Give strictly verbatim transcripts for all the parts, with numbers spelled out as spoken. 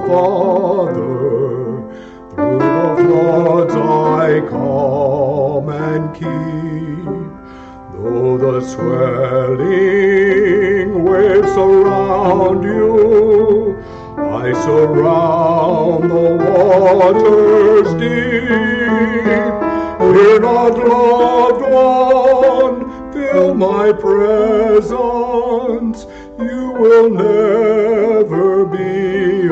Father, through the floods I calm and keep. Though the swelling waves surround you, I surround the waters deep. Fear not, loved one, feel my presence. You will never be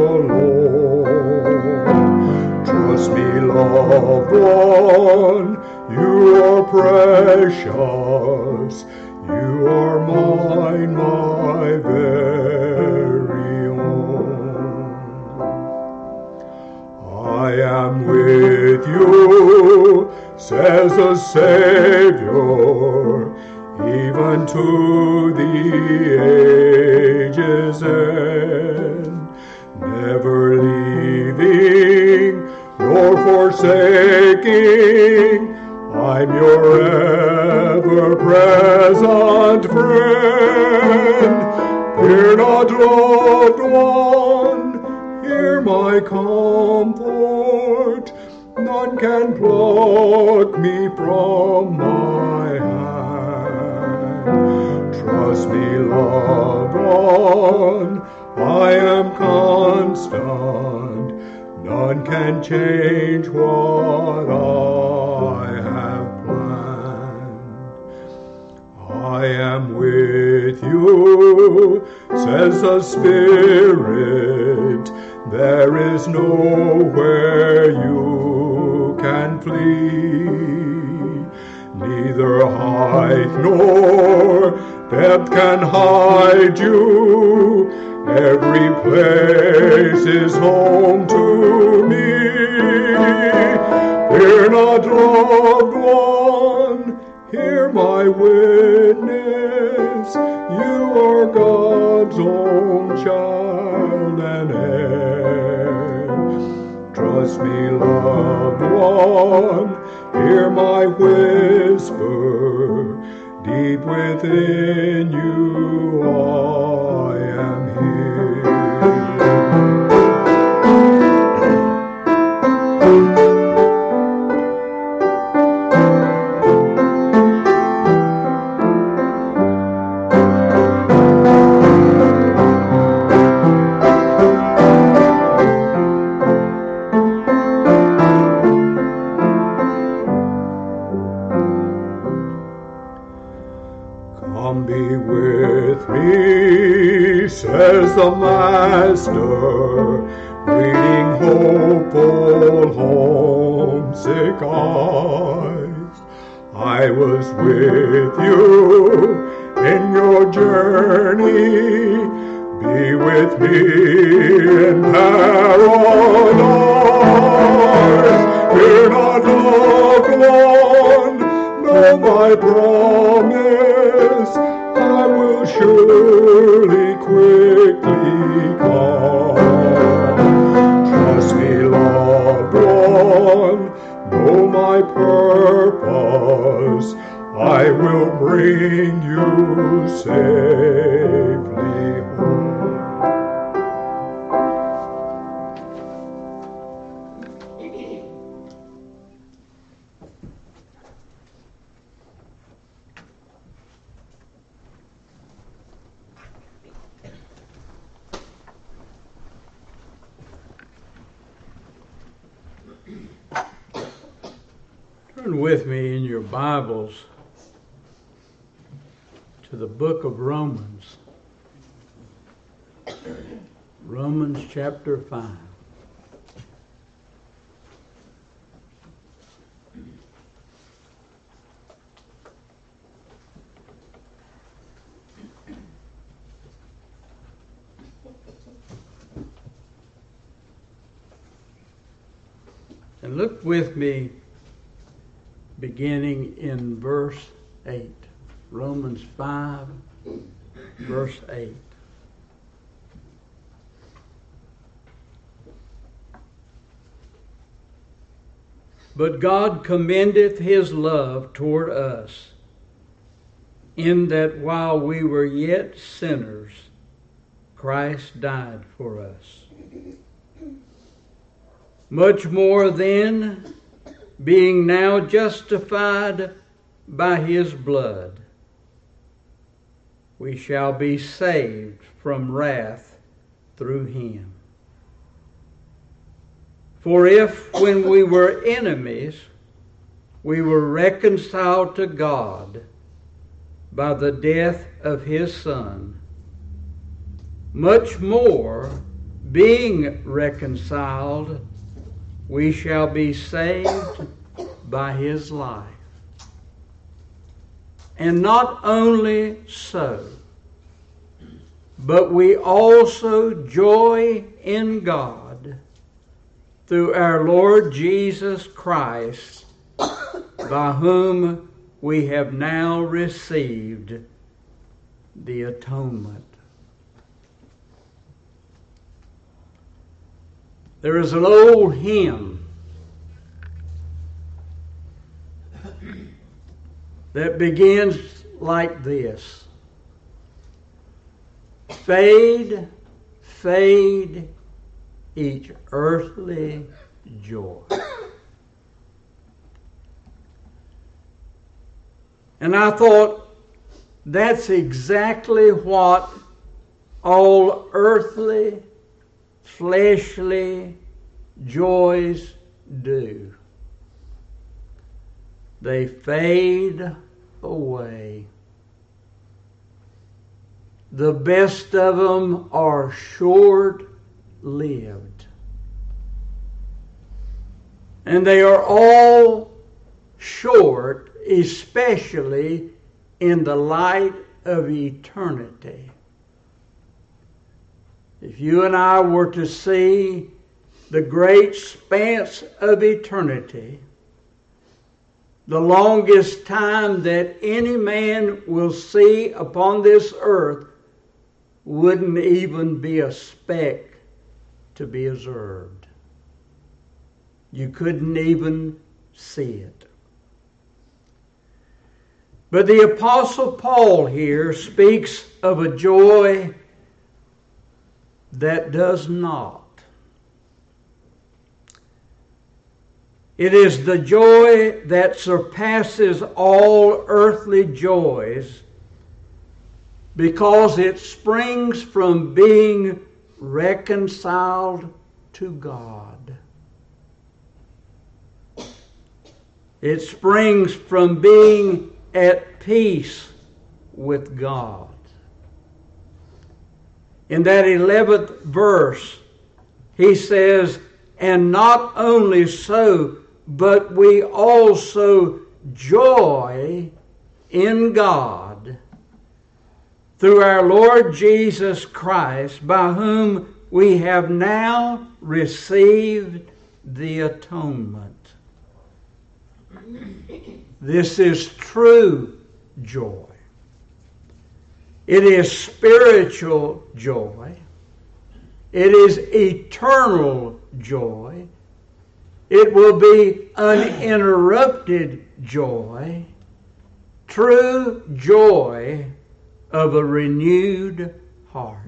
alone. Trust me, loved one, you are precious. You are mine, my very own. I am with you, says the Savior, even to the age's end, never leaving nor forsaking. I'm your ever-present friend. Fear not, loved one, hear my comfort. None can pluck me from my hand. Trust me, loved one, I am constant. None can change what I have planned. I am with you, says the Spirit. There is nowhere you can flee. Neither height nor depth can hide you. Every place is home to me. Fear not, loved one, hear my witness. You are God's own child and heir. Trust me, loved one, hear my whisper. Deep within you I am here. Come be with me, says the Master, reading hopeful, homesick eyes. I was with you in your journey. Be with me in paradise. Fear not, loved one, know my promise. I will surely quickly come. Trust me, loved one, know my purpose. I will bring you safely home. Turn with me in your Bibles to the book of Romans. Romans chapter five. And look with me beginning in verse eight. Romans five, verse eight. But God commendeth his love toward us, in that while we were yet sinners, Christ died for us. Much more then, being now justified by his blood, we shall be saved from wrath through him. For if, when we were enemies, we were reconciled to God by the death of his Son, much more, being reconciled, we shall be saved by his life. And not only so, but we also joy in God through our Lord Jesus Christ, by whom we have now received the atonement. There is an old hymn that begins like this: fade, fade each earthly joy. And I thought, that's exactly what all earthly, fleshly joys do. They fade away. The best of them are short-lived. And they are all short, especially in the light of eternity. If you and I were to see the great span of eternity, the longest time that any man will see upon this earth wouldn't even be a speck to be observed. You couldn't even see it. But the Apostle Paul here speaks of a joy that does not. It is the joy that surpasses all earthly joys because it springs from being reconciled to God. It springs from being at peace with God. In that eleventh verse, he says, and not only so, but we also joy in God through our Lord Jesus Christ, by whom we have now received the atonement. This is true joy. It is spiritual joy. It is eternal joy. It will be uninterrupted joy. True joy of a renewed heart.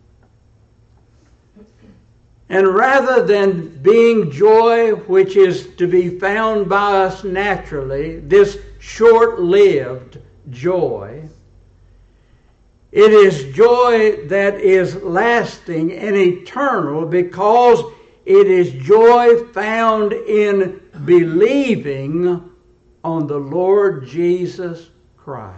And rather than being joy which is to be found by us naturally, this short-lived joy, it is joy that is lasting and eternal because it is joy found in believing on the Lord Jesus Christ.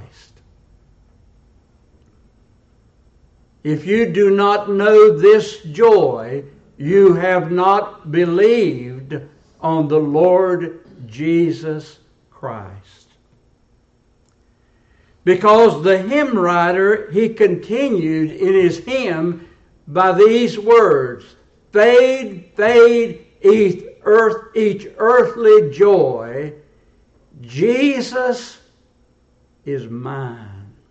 If you do not know this joy, you have not believed on the Lord Jesus Christ. Because the hymn writer, he continued in his hymn by these words, fade, fade each, earth, each earthly joy, Jesus is mine.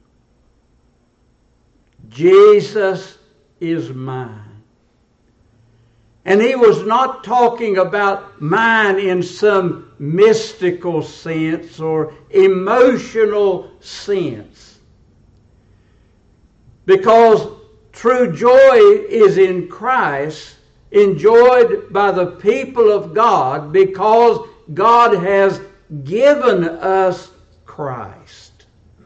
Jesus is mine. And he was not talking about mine in some mystical sense or emotional sense. Because true joy is in Christ, enjoyed by the people of God because God has given us Christ.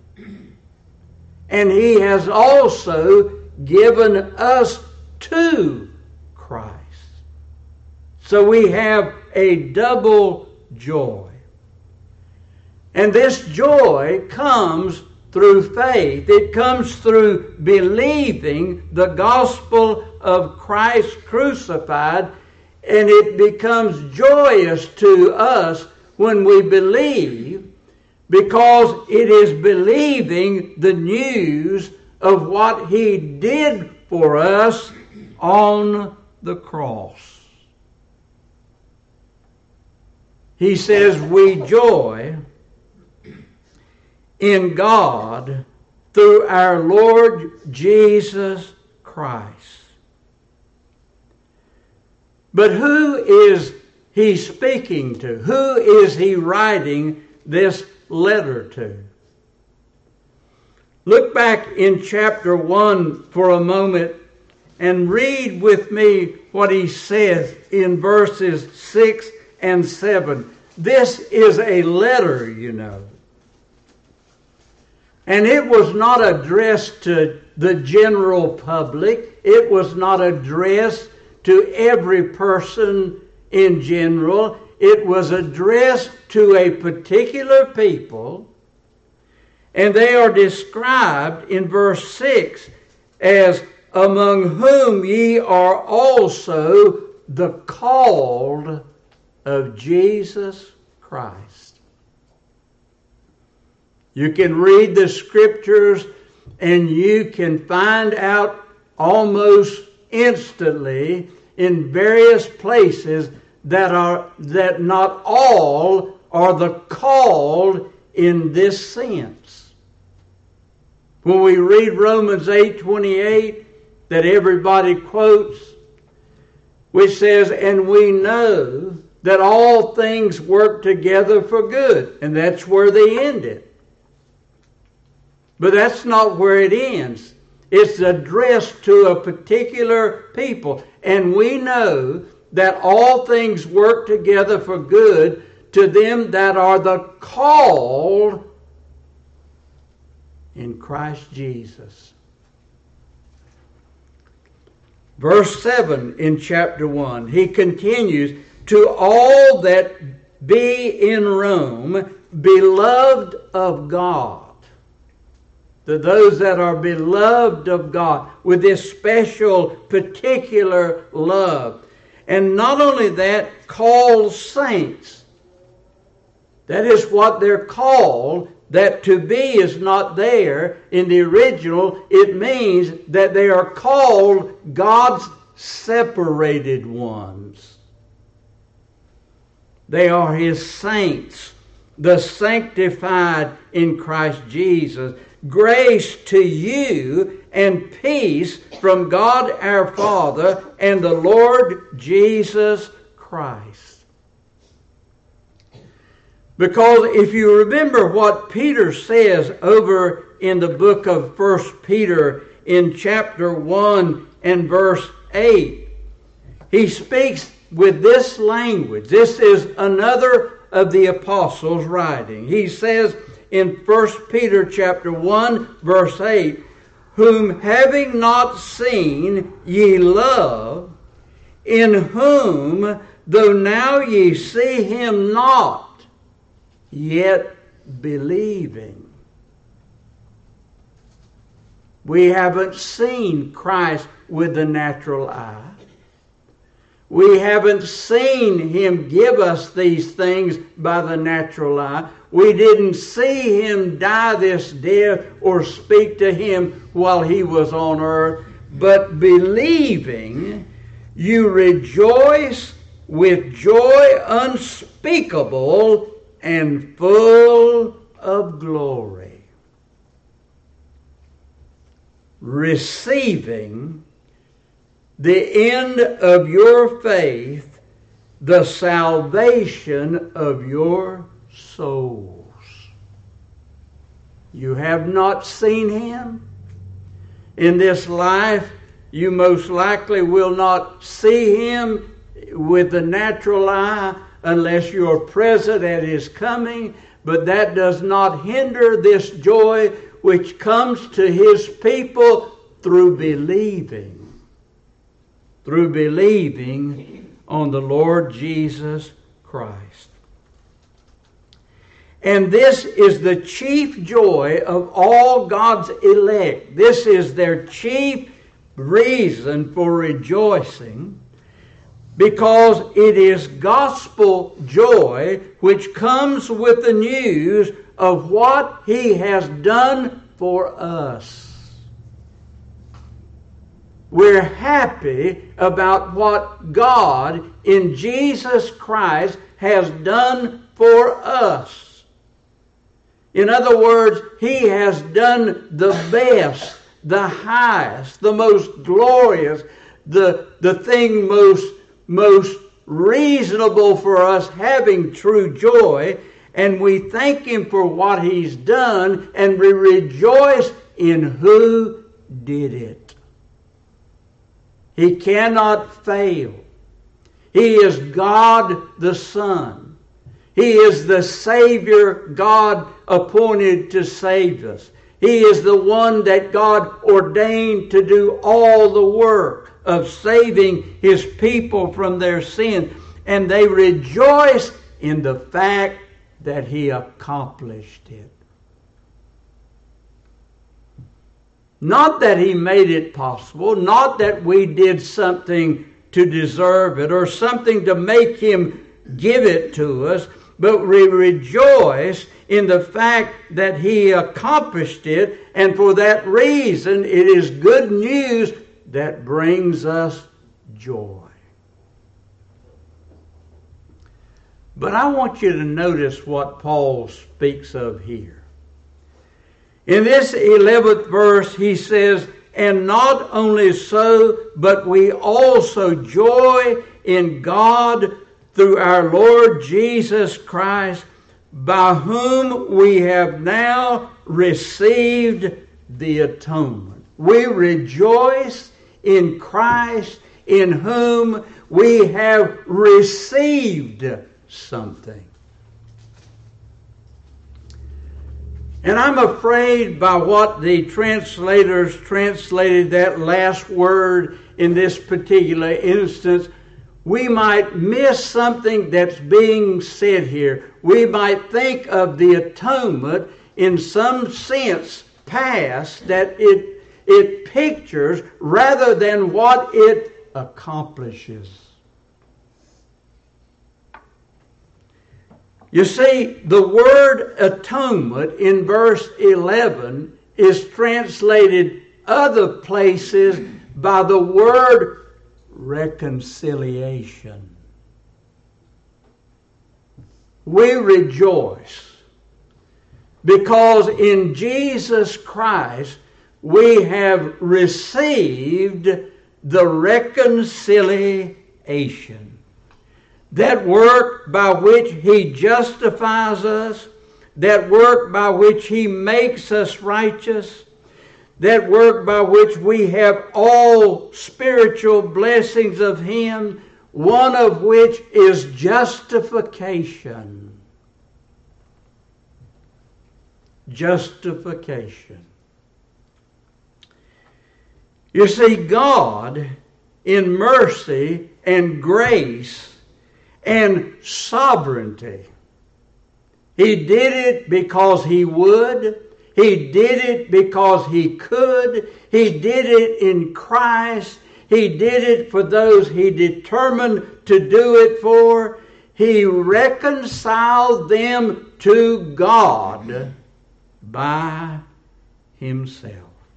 And He has also given us to Christ. So we have a double joy. And this joy comes through faith. It comes through believing the gospel of Christ crucified, and it becomes joyous to us when we believe, because it is believing the news of what He did for us on the cross. He says we joy in God through our Lord Jesus Christ. But who is He speaking to? Who is He writing this letter to? Look back in chapter one for a moment and read with me what he says in verses six and seven. This is a letter, you know. And it was not addressed to the general public. It was not addressed to every person in general. It was addressed to a particular people. And they are described in verse six as among whom ye are also the called of Jesus Christ. You can read the scriptures and you can find out almost instantly in various places that are that not all are the called in this sense. When we read Romans eight twenty-eight that everybody quotes, which says, and we know that all things work together for good. And that's where they end it. But that's not where it ends. It's addressed to a particular people. And we know that all things work together for good to them that are the called in Christ Jesus. Verse seven in chapter one, he continues, to all that be in Rome, beloved of God. To those that are beloved of God with this special, particular love. And not only that, called saints. That is what they're called. That to be is not there in the original. It means that they are called God's separated ones. They are His saints, the sanctified in Christ Jesus. Grace to you and peace from God our Father and the Lord Jesus Christ. Because if you remember what Peter says over in the book of First Peter in chapter one and verse eight, he speaks with this language. This is another of the apostles writing. He says in First Peter chapter one verse eight, whom having not seen ye love, in whom though now ye see him not, yet believing. We haven't seen Christ with the natural eye. We haven't seen Him give us these things by the natural eye. We didn't see Him die this death or speak to Him while He was on earth. But believing, you rejoice with joy unspeakable and full of glory. Receiving the end of your faith, the salvation of your souls. You have not seen Him in this life. You most likely will not see him with the natural eye unless you're present at his coming, but that does not hinder this joy which comes to his people through believing. Through believing on the Lord Jesus Christ. And this is the chief joy of all God's elect. This is their chief reason for rejoicing, because it is gospel joy which comes with the news of what he has done for us. We're happy about what God in Jesus Christ has done for us. In other words, he has done the best, the highest, the most glorious, the, the thing most, most reasonable for us having true joy, and we thank him for what he's done, and we rejoice in who did it. He cannot fail. He is God the Son. He is the Savior God appointed to save us. He is the one that God ordained to do all the work of saving his people from their sin. And they rejoice in the fact that he accomplished it. Not that he made it possible, not that we did something to deserve it or something to make him give it to us, but we rejoice in the fact that he accomplished it, and for that reason it is good news that brings us joy. But I want you to notice what Paul speaks of here. In this eleventh verse, he says, "And not only so, but we also joy in God through our Lord Jesus Christ, by whom we have now received the atonement." We rejoice in Christ, in whom we have received something. And I'm afraid by what the translators translated that last word in this particular instance, we might miss something that's being said here. We might think of the atonement in some sense past that it, it pictures rather than what it accomplishes. You see, the word atonement in verse eleven is translated other places by the word reconciliation. We rejoice because in Jesus Christ we have received the reconciliation. That work by which he justifies us, that work by which he makes us righteous, that work by which we have all spiritual blessings of him, one of which is justification. Justification. You see, God, in mercy and grace and sovereignty, he did it because he would. He did it because he could. He did it in Christ. He did it for those he determined to do it for. He reconciled them to God by himself.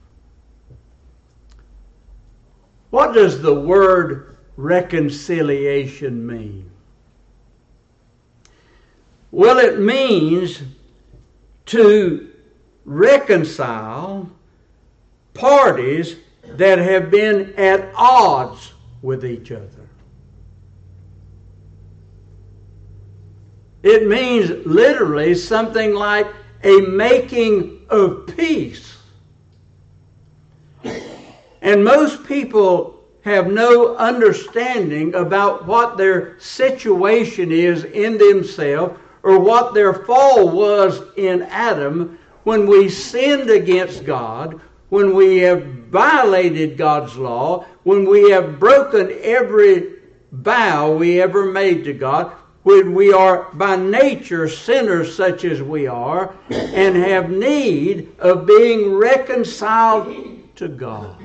What does the word reconciliation mean? Well, it means to reconcile parties that have been at odds with each other. It means literally something like a making of peace. And most people have no understanding about what their situation is in themselves or what their fall was in Adam when we sinned against God, when we have violated God's law, when we have broken every vow we ever made to God, when we are by nature sinners such as we are, and have need of being reconciled to God.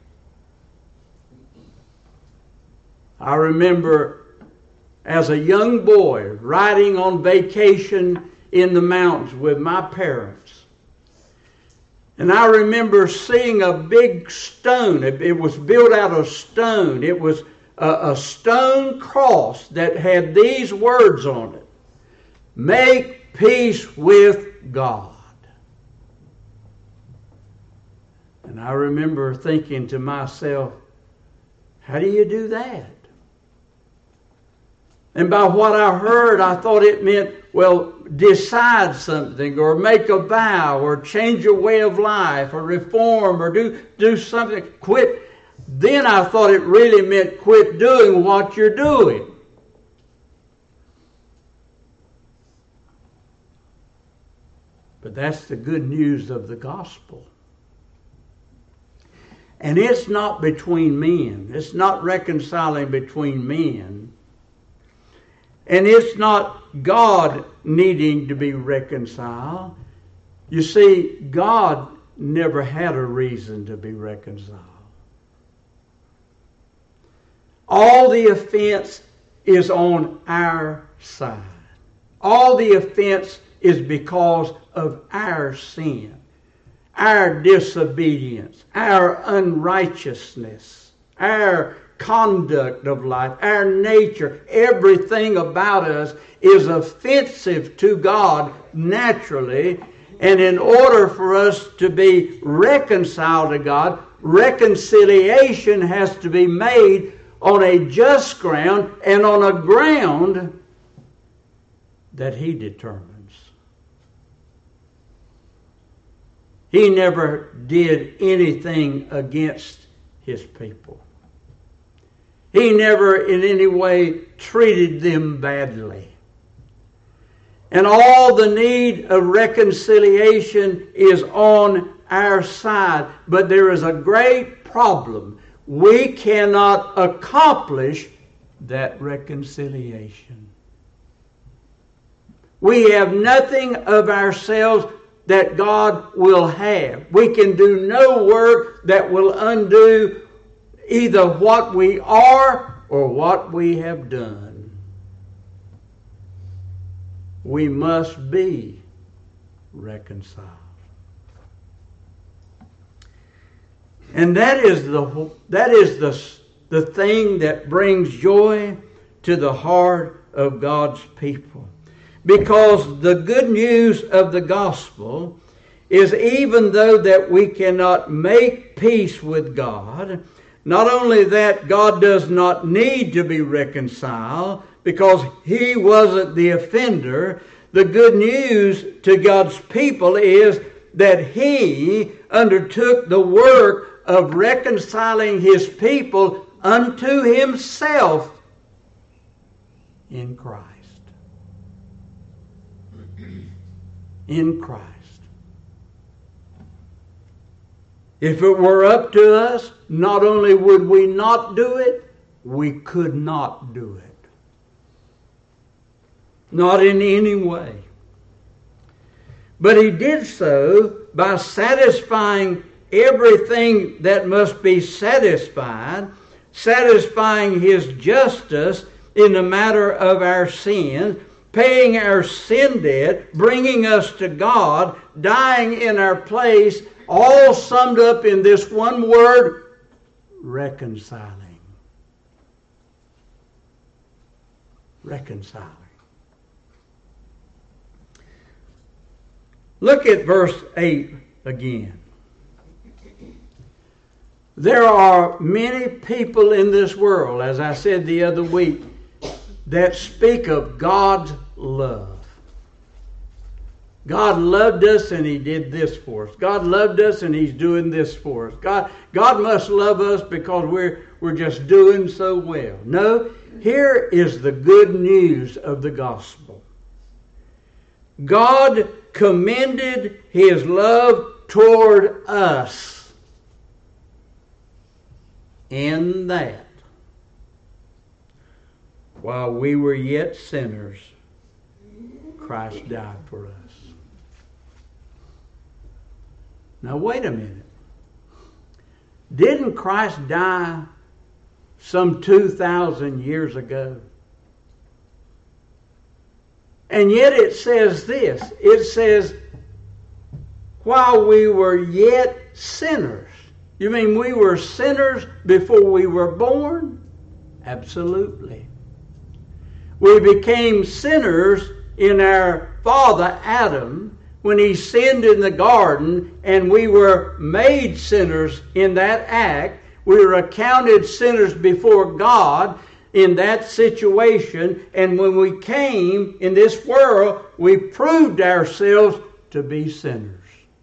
I remember as a young boy riding on vacation in the mountains with my parents. And I remember seeing a big stone. It, it was built out of stone. It was a, a stone cross that had these words on it: "Make peace with God." And I remember thinking to myself, how do you do that? And by what I heard, I thought it meant, well, decide something, or make a vow, or change your way of life, or reform, or do, do something. Quit. Then I thought it really meant quit doing what you're doing. But that's the good news of the gospel. And it's not between men. It's not reconciling between men. And it's not God needing to be reconciled. You see, God never had a reason to be reconciled. All the offense is on our side. All the offense is because of our sin, our disobedience, our unrighteousness, our conduct of life, our nature. Everything about us is offensive to God naturally. And in order for us to be reconciled to God, reconciliation has to be made on a just ground and on a ground that He determines. He never did anything against His people. He never in any way treated them badly. And all the need of reconciliation is on our side. But there is a great problem. We cannot accomplish that reconciliation. We have nothing of ourselves that God will have. We can do no work that will undo either what we are or what we have done. We must be reconciled. And that is the that is the, the thing that brings joy to the heart of God's people. Because the good news of the gospel is, even though that we cannot make peace with God, not only that, God does not need to be reconciled because He wasn't the offender. The good news to God's people is that He undertook the work of reconciling His people unto Himself in Christ. In Christ. If it were up to us, not only would we not do it, we could not do it. Not in any way. But He did so by satisfying everything that must be satisfied, satisfying His justice in the matter of our sins, paying our sin debt, bringing us to God, dying in our place, all summed up in this one word: reconciling. Reconciling. Look at verse eight again. There are many people in this world, as I said the other week, that speak of God's love. God loved us and He did this for us. God loved us and He's doing this for us. God, God must love us because we're, we're just doing so well. No, here is the good news of the gospel. God commended His love toward us in that while we were yet sinners, Christ died for us. Now wait a minute. Didn't Christ die some two thousand years ago? And yet it says this. It says, while we were yet sinners. You mean we were sinners before we were born? Absolutely. We became sinners in our father Adam when he sinned in the garden, and we were made sinners in that act. We were accounted sinners before God in that situation, and when we came in this world, we proved ourselves to be sinners.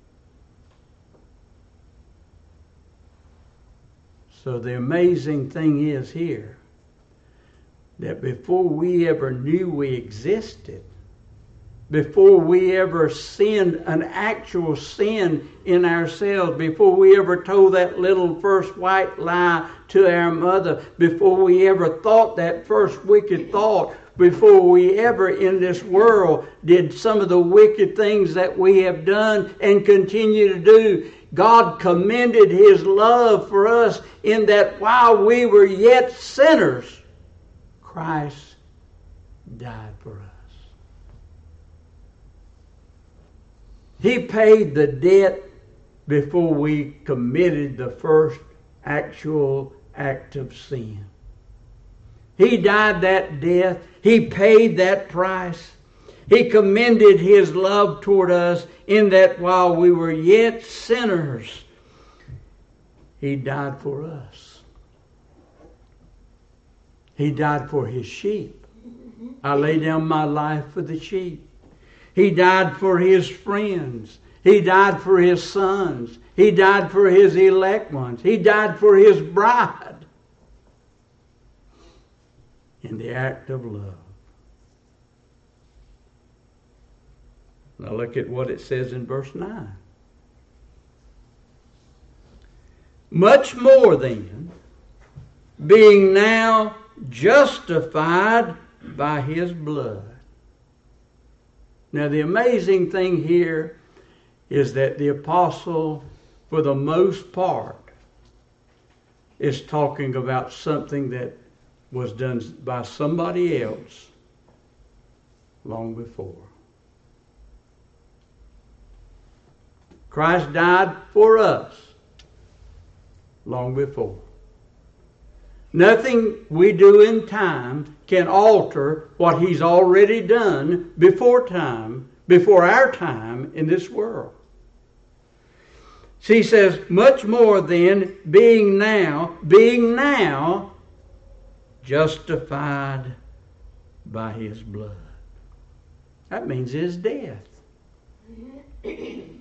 So the amazing thing is here that before we ever knew we existed, before we ever sinned an actual sin in ourselves, before we ever told that little first white lie to our mother, before we ever thought that first wicked thought, before we ever in this world did some of the wicked things that we have done and continue to do, God commended His love for us in that while we were yet sinners, Christ died for us. He paid the debt before we committed the first actual act of sin. He died that death. He paid that price. He commended His love toward us in that while we were yet sinners, He died for us. He died for His sheep. I lay down my life for the sheep. He died for His friends. He died for His sons. He died for His elect ones. He died for His bride in the act of love. Now look at what it says in verse nine. Much more then, being now justified by His blood. Now the amazing thing here is that the apostle, for the most part, is talking about something that was done by somebody else long before. Christ died for us long before. Nothing we do in time can alter what He's already done before time, before our time in this world. She says, much more then, being now, being now justified by His blood. That means His death. We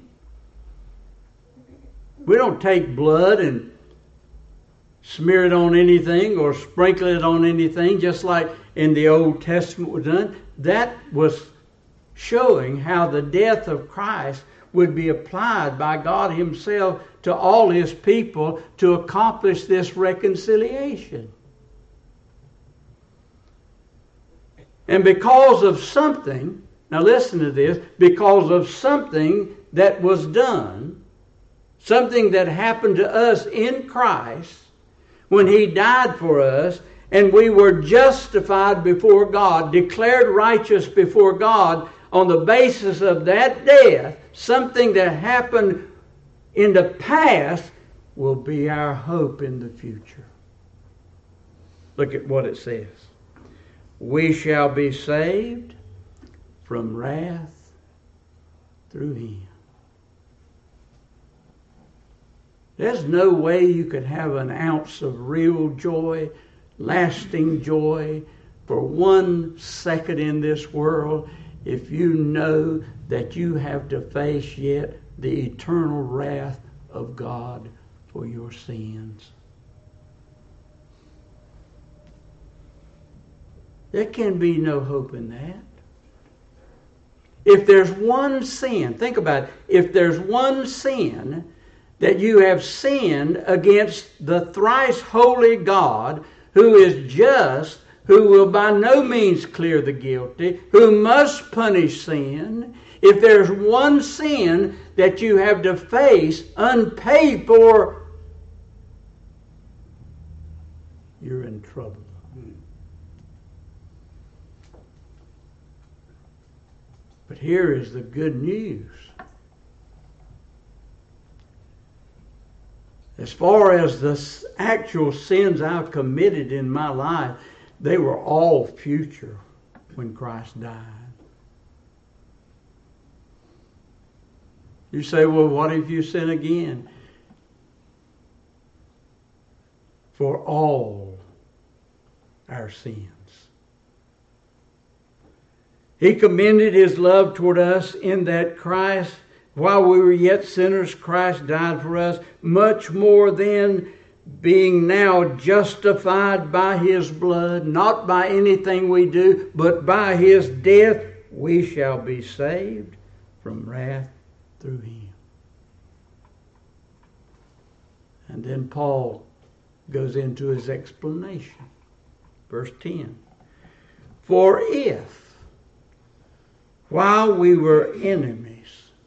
don't take blood and smear it on anything or sprinkle it on anything, just like in the Old Testament was done. That was showing how the death of Christ would be applied by God Himself to all His people to accomplish this reconciliation. And because of something, now listen to this, because of something that was done, something that happened to us in Christ, when He died for us, and we were justified before God, declared righteous before God on the basis of that death, something that happened in the past will be our hope in the future. Look at what it says. We shall be saved from wrath through Him. There's no way you could have an ounce of real joy, lasting joy, for one second in this world if you know that you have to face yet the eternal wrath of God for your sins? There can be no hope in that. If there's one sin, think about it, if there's one sin that you have sinned against the thrice holy God, who is just, who will by no means clear the guilty, who must punish sin, if there's one sin that you have to face unpaid for, you're in trouble. But here is the good news. As far as the actual sins I've committed in my life, they were all future when Christ died. You say, well, what if you sin again? For all our sins. He commended his love toward us in that Christ, while we were yet sinners, Christ died for us. Much more then, being now justified by his blood, not by anything we do, but by his death, we shall be saved from wrath through him. And then Paul goes into his explanation. Verse ten. For if, while we were enemies.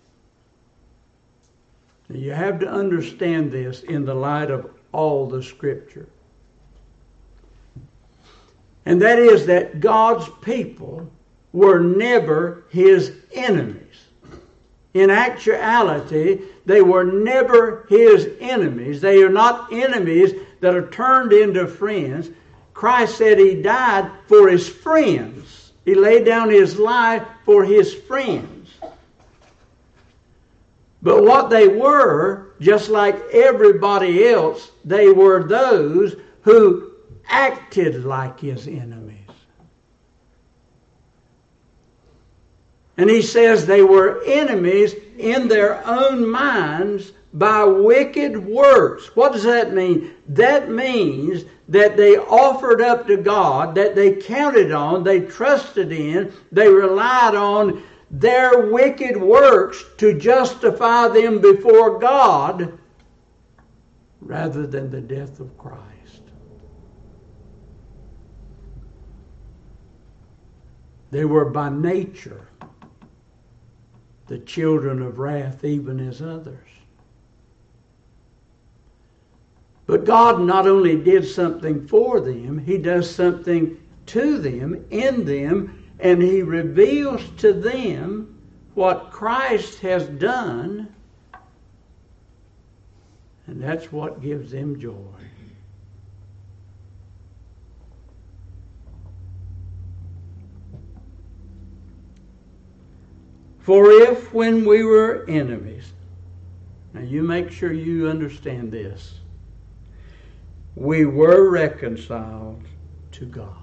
Now you have to understand this in the light of all the Scripture. And that is that God's people were never his enemies. In actuality, they were never his enemies. They are not enemies that are turned into friends. Christ said he died for his friends. He laid down his life for his friends. But what they were, just like everybody else, they were those who acted like his enemies. And he says they were enemies in their own minds by wicked works. What does that mean? That means that they offered up to God, that they counted on, they trusted in, they relied on their wicked works to justify them before God rather than the death of Christ. They were by nature the children of wrath, even as others. But God not only did something for them, he does something to them, in them, and he reveals to them what Christ has done, and that's what gives them joy. For if when we were enemies, now you make sure you understand this, we were reconciled to God.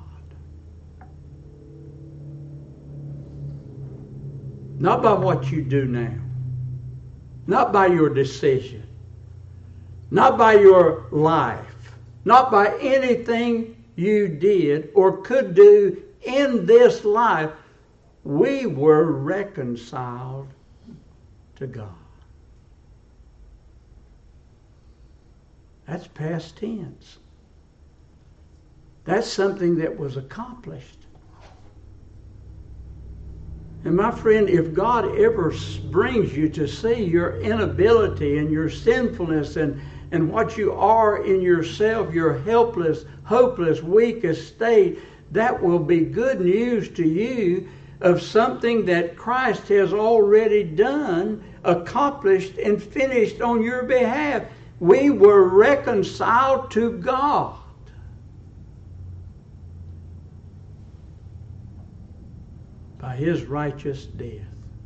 Not by what you do now. Not by your decision. Not by your life. Not by anything you did or could do in this life. We were reconciled to God. That's past tense. That's something that was accomplished. And my friend, if God ever brings you to see your inability and your sinfulness and, and what you are in yourself, your helpless, hopeless, weakest state, that will be good news to you of something that Christ has already done, accomplished, and finished on your behalf. We were reconciled to God. By his righteous death.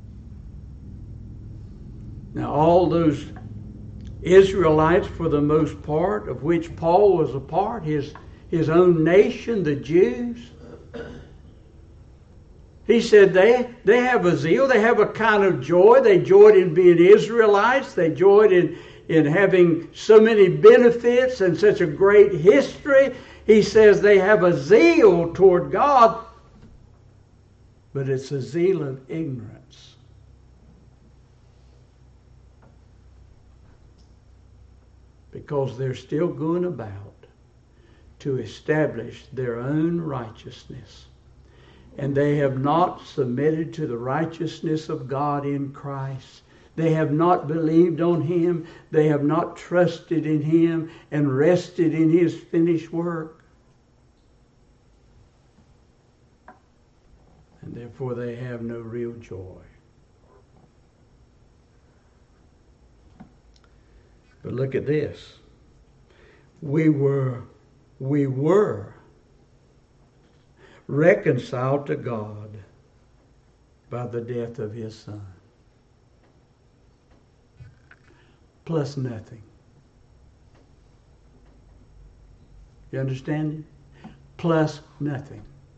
Now all those Israelites, for the most part, of which Paul was a part, his, his own nation, the Jews, He said they, they have a zeal, they have a kind of joy. They joyed in being Israelites. They joyed in, in having so many benefits and such a great history. He says they have a zeal toward God, but it's a zeal of ignorance. Because they're still going about to establish their own righteousness. And they have not submitted to the righteousness of God in Christ. They have not believed on Him. They have not trusted in Him and rested in His finished work. And therefore they have no real joy. But look at this. We were, we were reconciled to God by the death of His Son. Plus nothing. You understand? Plus nothing.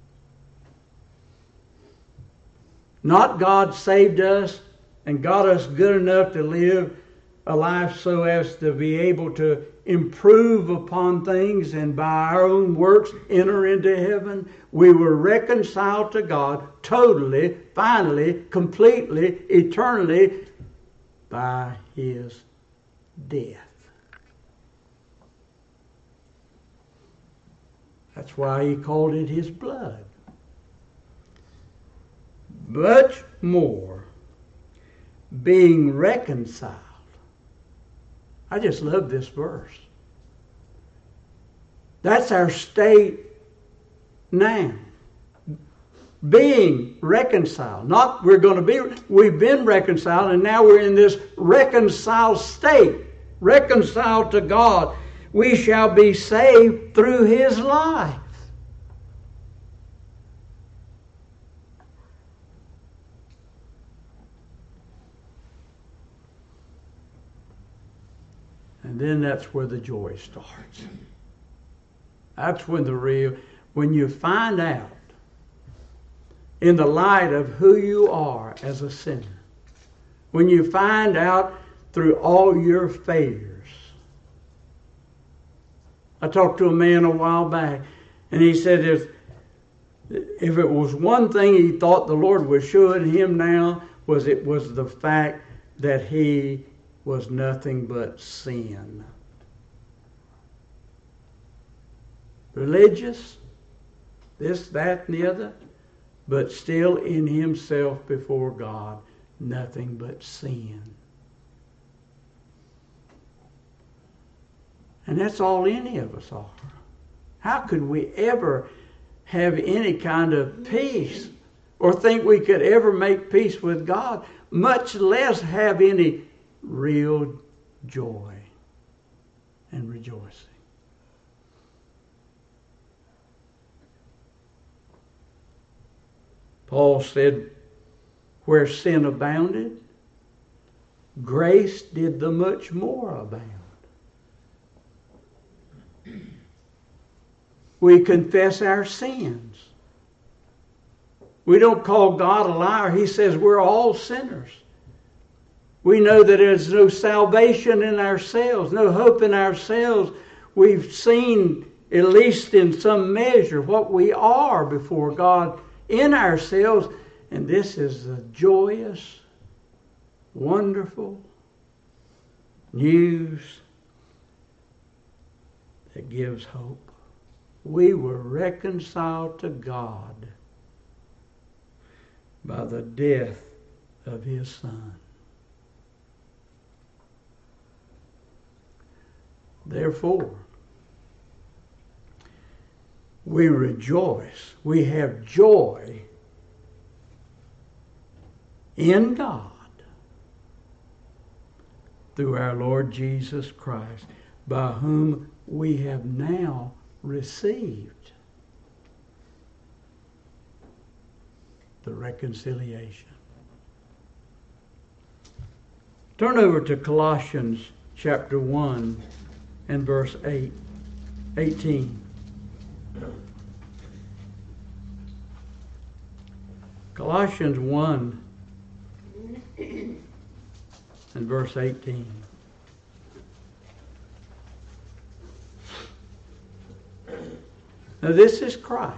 Not God saved us and got us good enough to live a life so as to be able to improve upon things and by our own works enter into heaven. We were reconciled to God totally, finally, completely, eternally by His death. That's why He called it His blood. Much more, being reconciled. I just love this verse. That's our state now. Being reconciled. Not we're going to be, we've been reconciled and now we're in this reconciled state. Reconciled to God. We shall be saved through His life. And then that's where the joy starts. That's when the real, when you find out in the light of who you are as a sinner, when you find out through all your failures. I talked to a man a while back, and he said if, if it was one thing he thought the Lord was showing him now, was it was the fact that he was nothing but sin. Religious, this, that, and the other, but still in himself before God, nothing but sin. And that's all any of us are. How could we ever have any kind of peace or think we could ever make peace with God, much less have any real joy and rejoicing? Paul said, where sin abounded, grace did the much more abound. We confess our sins. We don't call God a liar. He says we're all sinners. We know that there's no salvation in ourselves, no hope in ourselves. We've seen, at least in some measure, what we are before God in ourselves. And this is the joyous, wonderful news that gives hope. We were reconciled to God by the death of His Son. Therefore, we rejoice. We have joy in God through our Lord Jesus Christ, by whom we have now received the reconciliation. Turn over to Colossians chapter one and verse eight, eighteen. Colossians one and verse eighteen. Now this is Christ.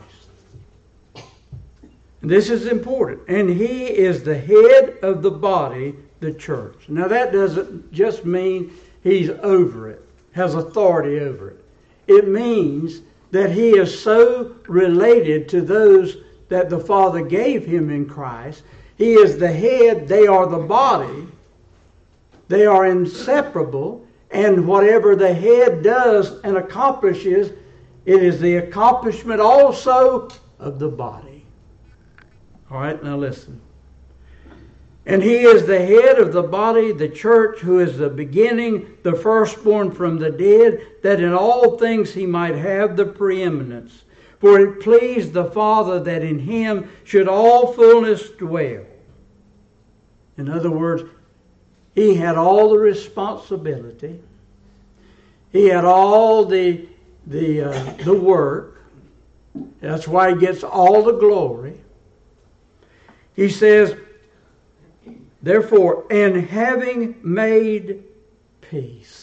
This is important. And He is the head of the body, the church. Now that doesn't just mean He's over it, has authority over it. It means that He is so related to those that the Father gave Him in Christ. He is the head, they are the body. They are inseparable. And whatever the head does and accomplishes, it is the accomplishment also of the body. All right, now listen. And He is the head of the body, the church, who is the beginning, the firstborn from the dead, that in all things He might have the preeminence. For it pleased the Father that in Him should all fullness dwell. In other words, He had all the responsibility. He had all the the uh, the work. That's why He gets all the glory. He says, therefore, and having made peace.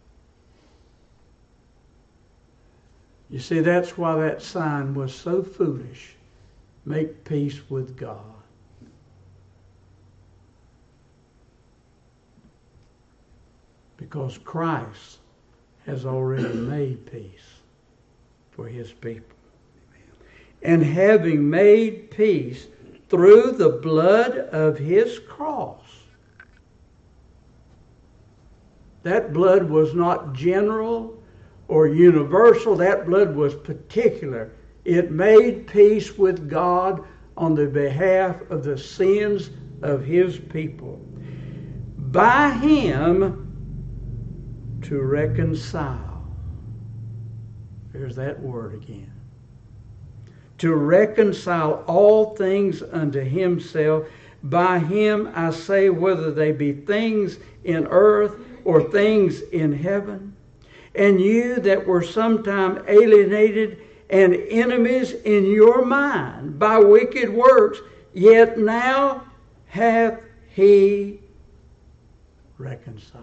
You see, that's why that sign was so foolish. Make peace with God. Because Christ has already made peace for His people. And having made peace through the blood of His cross. That blood was not general or universal. That blood was particular. It made peace with God on the behalf of the sins of His people. By Him to reconcile. There's that word again. To reconcile all things unto Himself. By Him, I say, whether they be things in earth or things in heaven. And you that were sometime alienated and enemies in your mind by wicked works, yet now hath He reconciled.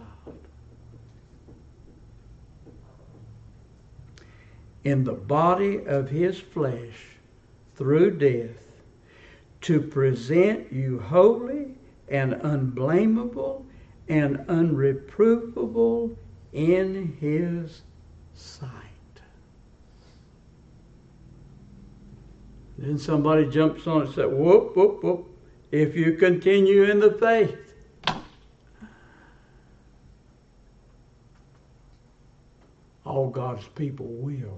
In the body of His flesh, through death, to present you holy and unblameable and unreprovable in His sight. Then somebody jumps on it and says, whoop, whoop, whoop, if you continue in the faith. All God's people will.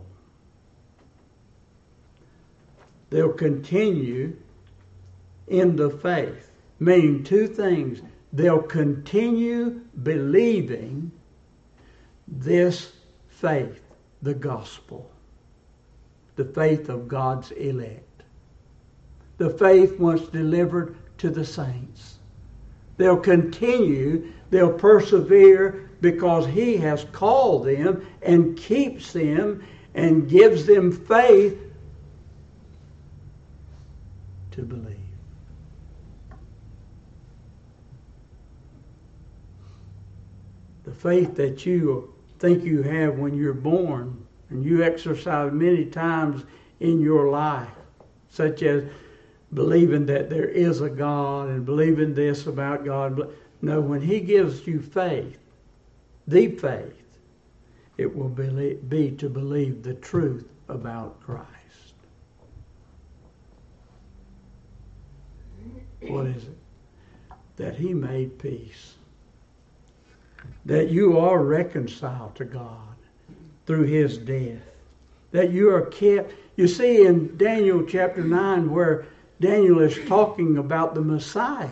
They'll continue in the faith, meaning two things. They'll continue believing this faith, the gospel, the faith of God's elect, the faith once delivered to the saints. They'll continue, they'll persevere because He has called them and keeps them and gives them faith to believe. The faith that you think you have when you're born and you exercise many times in your life, such as believing that there is a God and believing this about God. No, when He gives you faith, the faith, it will be to believe the truth about Christ. What is it? That He made peace. That you are reconciled to God through His death. That you are kept. You see in Daniel chapter nine where Daniel is talking about the Messiah.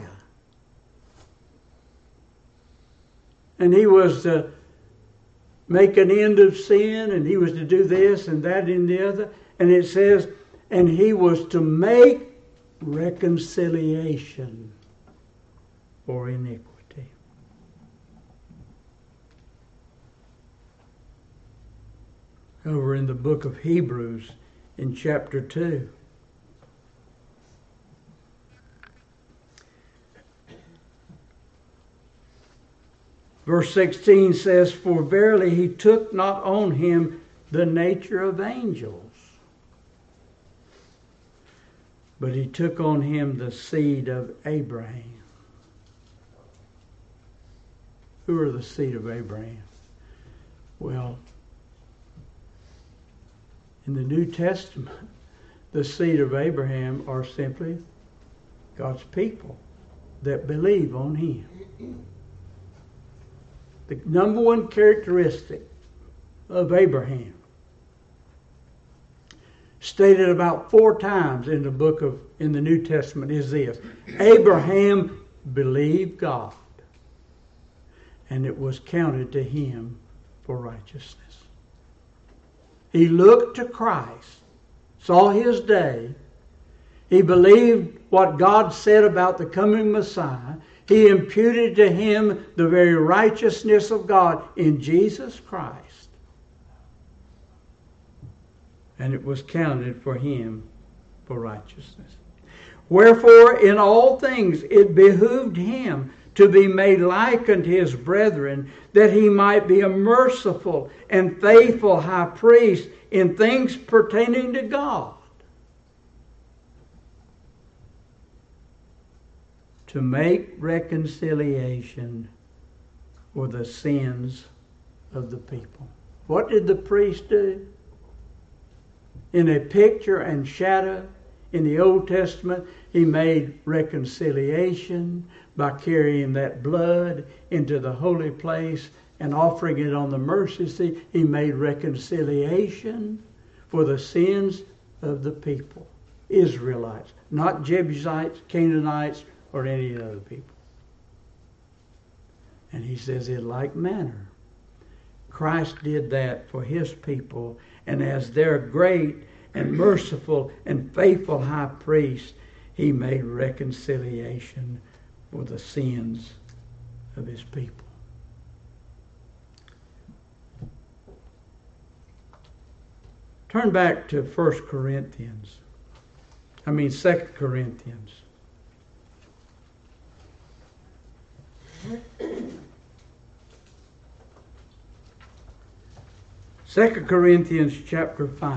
And he was to make an end of sin, and he was to do this and that and the other. And it says, and he was to make reconciliation for iniquity. Over in the book of Hebrews in chapter two. Verse sixteen says, "For verily he took not on him the nature of angels, but he took on him the seed of Abraham." Who are the seed of Abraham? Well, in the New Testament, the seed of Abraham are simply God's people that believe on him. The number one characteristic of Abraham, stated about four times in the book of in the New Testament, is this: Abraham believed God, and it was counted to him for righteousness. He looked to Christ, saw his day. He believed what God said about the coming Messiah. He imputed to him the very righteousness of God in Jesus Christ. And it was counted for him for righteousness. Wherefore, in all things it behooved him to be made like unto his brethren, that he might be a merciful and faithful high priest in things pertaining to God, to make reconciliation for the sins of the people. What did the priest do? In a picture and shadow in the Old Testament, he made reconciliation by carrying that blood into the holy place and offering it on the mercy seat. He made reconciliation for the sins of the people, Israelites, not Jebusites, Canaanites, or any other people. And he says, in like manner, Christ did that for his people, and as their great and merciful and faithful high priest, he made reconciliation for the sins of his people. Turn back to First Corinthians. I mean Second Corinthians. Second Corinthians chapter five.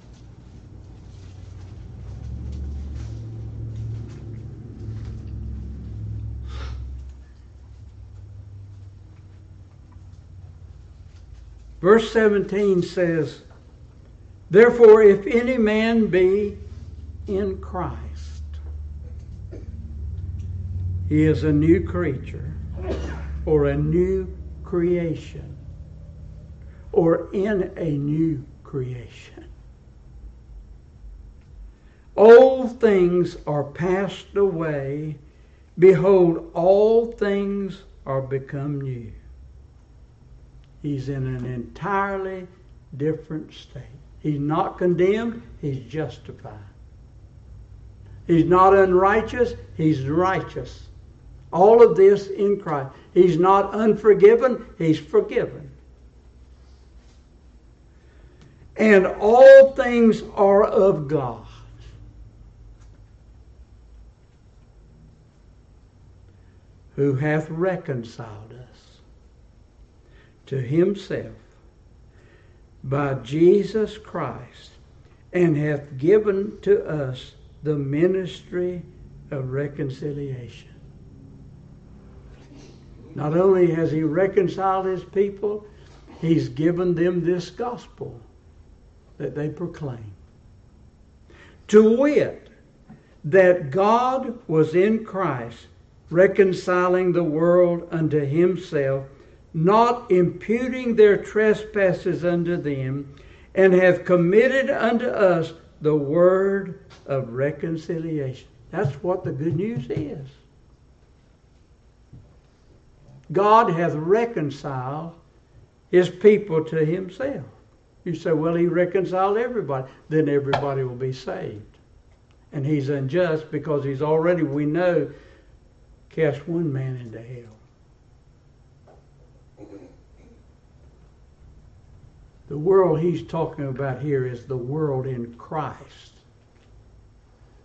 Verse seventeen says, "Therefore, if any man be in Christ, he is a new creature, or a new creation, or in a new creation. Old things are passed away. Behold, all things are become new." He's in an entirely different state. He's not condemned, he's justified. He's not unrighteous, he's righteous. All of this in Christ. He's not unforgiven, he's forgiven. And all things are of God, who hath reconciled us to himself by Jesus Christ, and hath given to us the ministry of reconciliation. Not only has he reconciled his people, he's given them this gospel that they proclaim. To wit, that God was in Christ, reconciling the world unto himself, not imputing their trespasses unto them, and hath committed unto us the word of reconciliation. That's what the good news is. God hath reconciled his people to himself. You say, well, he reconciled everybody. Then everybody will be saved. And he's unjust because he's already, we know, cast one man into hell. The world he's talking about here is the world in Christ.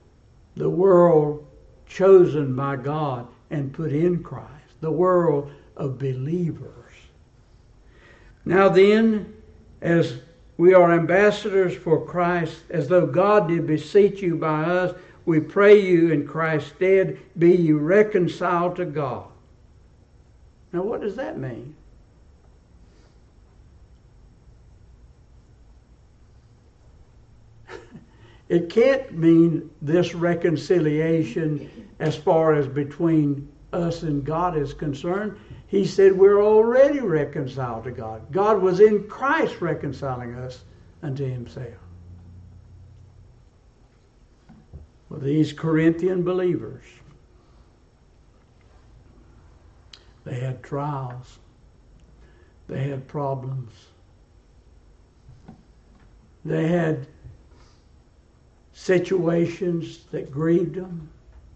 The world chosen by God and put in Christ. The world of believers. Now then, as we are ambassadors for Christ, as though God did beseech you by us, we pray you in Christ's stead, be ye reconciled to God. Now what does that mean? It can't mean this reconciliation as far as between us and God is concerned. He said we're already reconciled to God. God was in Christ reconciling us unto himself. Well, these Corinthian believers, they had trials. They had problems. They had situations that grieved them.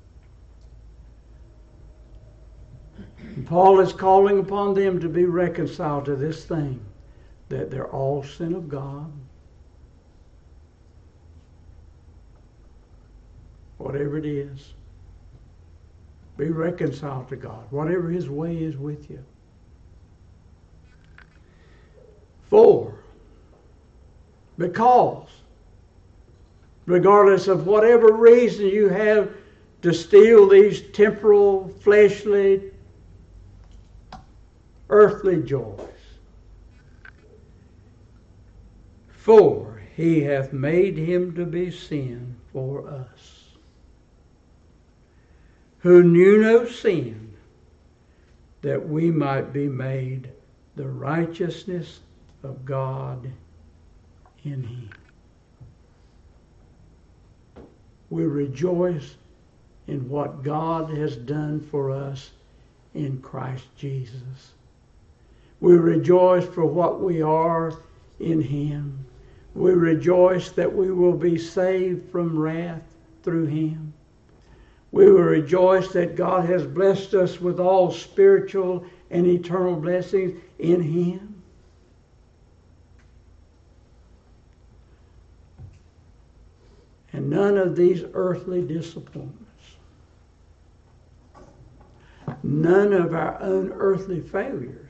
And Paul is calling upon them to be reconciled to this thing, that they're all sin of God. Whatever it is, be reconciled to God, whatever his way is with you. For, because, regardless of whatever reason you have to steal these temporal, fleshly, earthly joys, for he hath made him to be sin for us, who knew no sin, that we might be made the righteousness of God in him. We rejoice in what God has done for us in Christ Jesus. We rejoice for what we are in him. We rejoice that we will be saved from wrath through him. We will rejoice that God has blessed us with all spiritual and eternal blessings in him. And none of these earthly disappointments, none of our own earthly failures,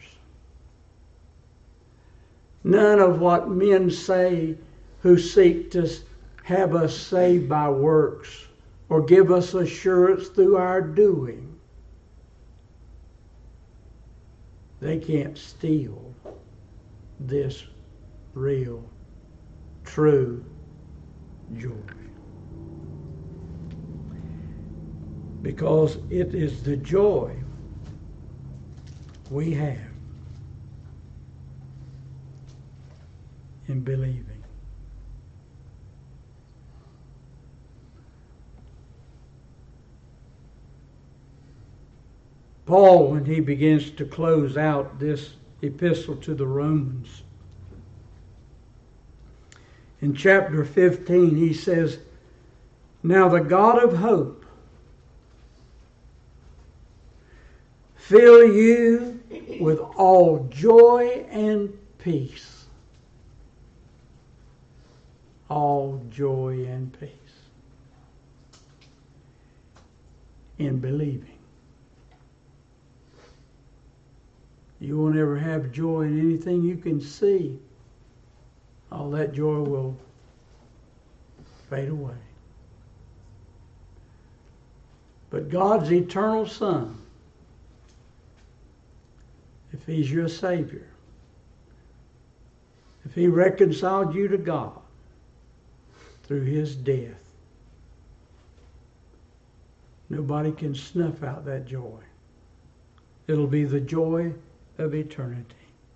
none of what men say who seek to have us saved by works or give us assurance through our doing, they can't steal this real, true joy. Because it is the joy we have in believing. Paul, when he begins to close out this epistle to the Romans, in chapter fifteen, he says, "Now the God of hope fill you with all joy and peace." All joy and peace in believing. You won't ever have joy in anything you can see. All that joy will fade away. But God's eternal Son, if he's your Savior, if he reconciled you to God through his death, nobody can snuff out that joy. It'll be the joy of eternity.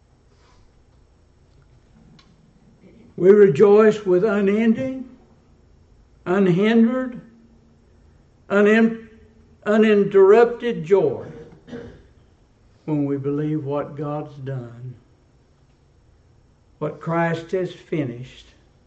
We rejoice with unending, unhindered, unin- uninterrupted joy when we believe what God's done, what Christ has finished,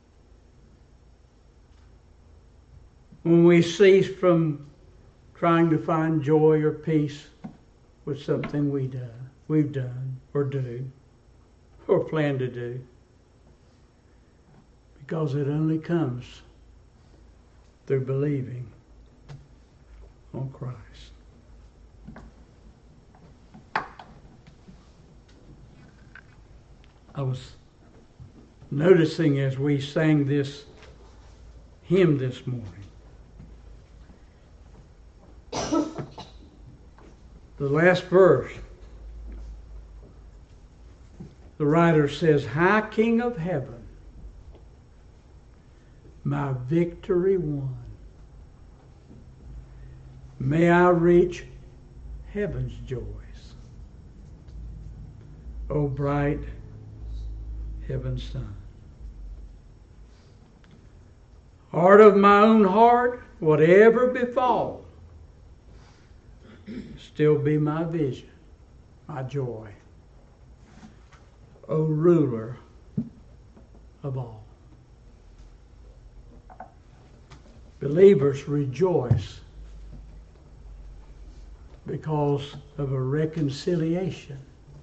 when we cease from trying to find joy or peace with something we do, we've done or do or plan to do, because it only comes through believing on Christ. I was noticing as we sang this hymn this morning, the last verse, the writer says, High King of heaven, my victory won. May I reach heaven's joys. O bright heaven's sun. Heart of my own heart, whatever befall, still be my vision, my joy. O ruler of all. Believers rejoice because of a reconciliation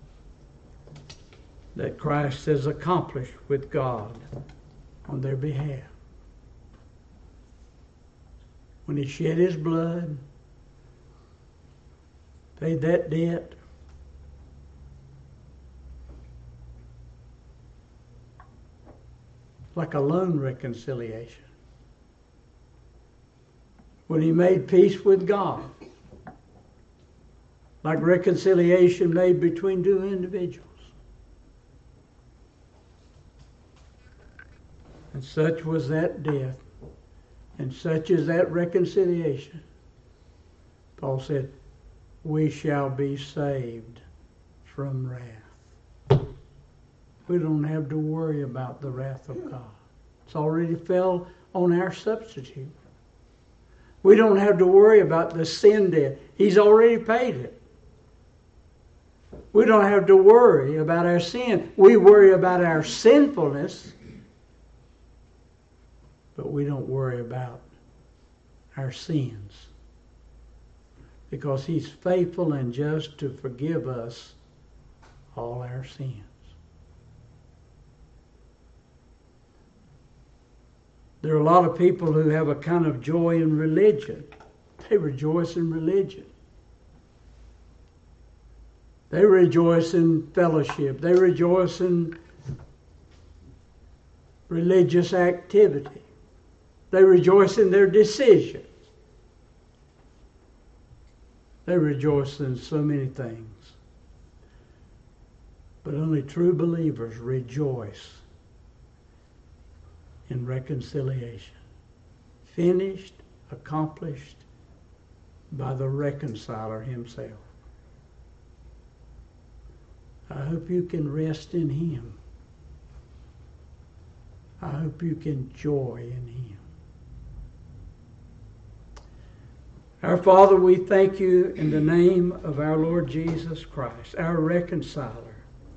that Christ has accomplished with God on their behalf. When He shed His blood, paid that debt, like a loan reconciliation. When He made peace with God, like reconciliation made between two individuals. And such was that death, and such is that reconciliation. Paul said, we shall be saved from wrath. We don't have to worry about the wrath of God. It's already fell on our substitute. We don't have to worry about the sin debt. He's already paid it. We don't have to worry about our sin. We worry about our sinfulness, but we don't worry about our sins, because He's faithful and just to forgive us all our sins. There are a lot of people who have a kind of joy in religion. They rejoice in religion. They rejoice in fellowship. They rejoice in religious activity. They rejoice in their decisions. They rejoice in so many things. But only true believers rejoice in reconciliation. Finished, accomplished by the reconciler Himself. I hope you can rest in Him. I hope you can joy in Him. Our Father, we thank You in the name of our Lord Jesus Christ, our reconciler,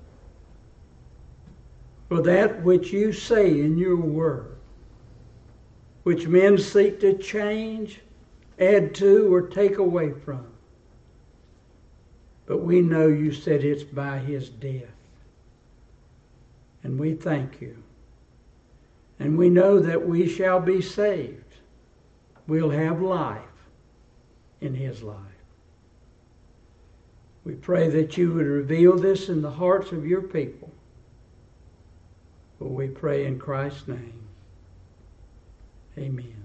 for that which You say in Your word, which men seek to change, add to, or take away from. But we know You said it's by His death. And we thank You. And we know that we shall be saved. We'll have life in His life. We pray that You would reveal this in the hearts of Your people. For we pray in Christ's name. Amen.